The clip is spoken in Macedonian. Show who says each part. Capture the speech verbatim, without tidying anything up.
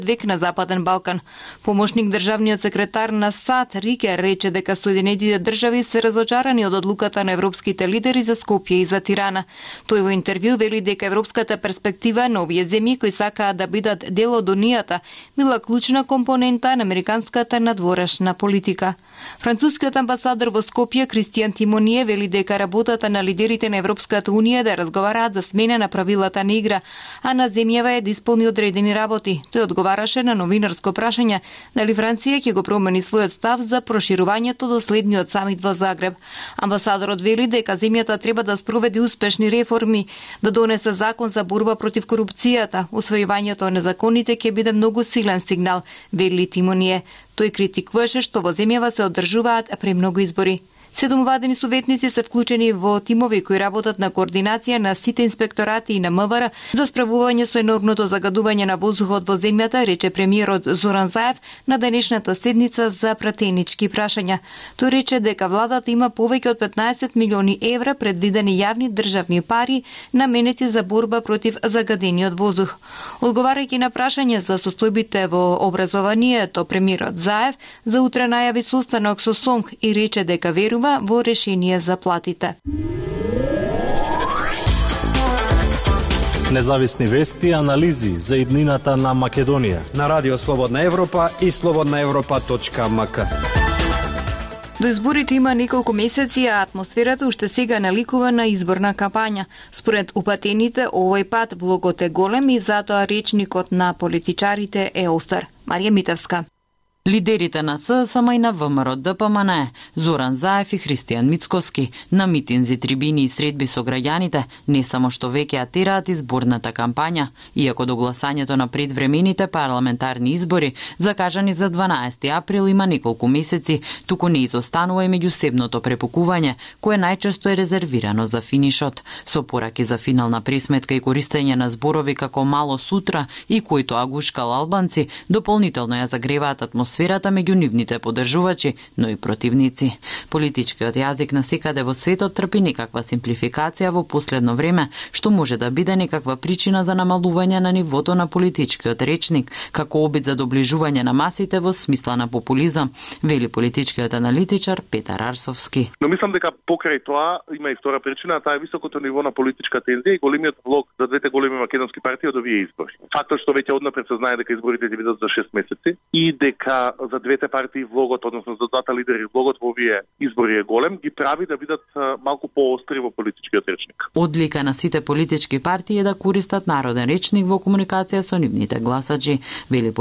Speaker 1: век на Западен Балкан. Помошник државниот секретар на САД Рике рече дека Соединетите држави се разочарани од одлуката на европските лидери за Скопје и за Тирана. Тој во интервју вели дека европската перспектива на овие земји кои сакаат да бидат дел од Унијата била клучна компонента на американската надворешна политика. Францускиот амбасадор во Скопје Кристијан Тимоние вели дека работата на лидерите на Европската Унија да разговараат за смена на правилата на игра, а на земјава е да исполни одредени работи. Тој одговараше на новинарско прашање дали Франција ќе го промени својот став за проширувањето до следниот самит во Загреб. Амбасадорот вели дека земјата треба да спроведи успешни реформи, да донесе закон за борба против корупцијата. Усвојувањето на законите ќе биде многу силен сигнал, вели Тимоние. Тој критикуваше што во земјава се одржуваат премногу избори. Седум владени советници се вклучени во тимови кои работат на координација на сите инспекторати и на МВР за справување со енормното загадување на воздухот во земјата, рече премиерот Зоран Заев на денешната седница за пратенички прашања. Тој рече дека владата има повеќе од петнаесет милиони евра предвидени јавни државни пари наменети за борба против загадениот воздух. Одговарајќи на прашање за состојбите во образованието, премиерот Заев за утре најави состанок со СОНК и рече дека верува во решение за платите.
Speaker 2: Независни вести и анализи за иднината на Македонија
Speaker 3: на Радио Слободна Европа и слободна европа точка ем ка.
Speaker 1: До изборите има неколку месеци, а атмосферата уште сега наликува на изборна кампања. Според упатените, овој пат влогот е голем и затоа речникот на политичарите е остар. Марија Митевска.
Speaker 4: Лидерите на ССМ и на ВМРО Д П М Н Е, Зоран Заев и Христијан Мицкоски, на митинзи, трибини и средби со граѓаните, не само што веќе атираат изборната кампања, иако до гласањето на предвремените парламентарни избори, закажани за дванаесети април, има неколку месеци, туку не изостанува и меѓусебното препукување, кое најчесто е резервирано за финишот, со пораки за финална пресметка и користење на зборови како мало сутра и кои тоа гушкал албанци, дополнително ја загреваат атмосферата сферата меѓу нивните поддржувачи, но и противници. Политичкиот јазик насекаде во светот трпи некаква симплификација во последно време, што може да биде некаква причина за намалување на нивото на политичкиот речник, како обид за доближување на масите во смисла на популизам, вели политичкиот аналитичар Петар Арсовски.
Speaker 5: Но мислам дека покрај тоа има и втора причина, таа е високото ниво на политичка тензија и големиот влог за двете големи македонски партии од овие избори. Фактот што веќе однапред се знае дека изборите ќе бидат за шест месеци и дека за двете партии влогот, односно за двата лидери влогот во овие избори е голем, ги прави да бидат малку поостри во политичкиот речник.
Speaker 4: Одлика на сите политички партии е да користат народен речник во комуникација со нивните гласачи, вели